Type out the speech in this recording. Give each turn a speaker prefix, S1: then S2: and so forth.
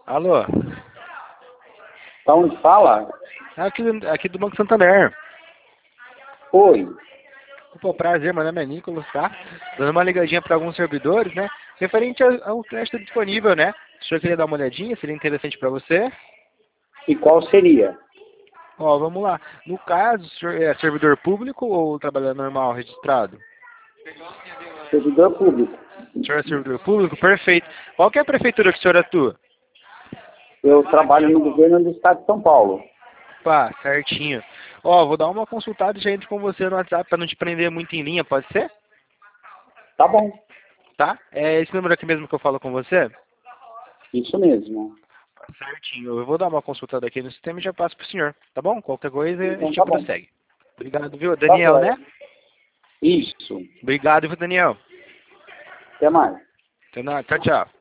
S1: Alô?
S2: Da onde fala?
S1: Aqui do Banco Santander.
S2: Oi.
S1: Pô, prazer, meu nome é Nicolas, tá? Dando uma ligadinha para alguns servidores, né? Referente ao crédito disponível, né? O senhor queria dar uma olhadinha? Seria interessante para você?
S2: E qual seria?
S1: Ó, vamos lá. No caso, o senhor é servidor público ou trabalhador normal registrado?
S2: Servidor público.
S1: O senhor é servidor público? Perfeito. Qual que é a prefeitura que o senhor atua?
S2: Eu trabalho no governo do estado de São Paulo.
S1: Pá, certinho. Ó, vou dar uma consultada e já entro com você no WhatsApp para não te prender muito em linha, pode ser?
S2: Tá bom.
S1: Tá? É esse número aqui mesmo que eu falo com você?
S2: Isso mesmo.
S1: Certinho. Eu vou dar uma consultada aqui no sistema e já passo pro senhor, tá bom? Qualquer coisa a
S2: Então
S1: gente
S2: tá bom.
S1: prossegue. Obrigado, viu?
S2: Tá
S1: Daniel,
S2: joia.
S1: né?
S2: Isso.
S1: Obrigado, viu, Daniel?
S2: Até mais.
S1: Tchau, tchau.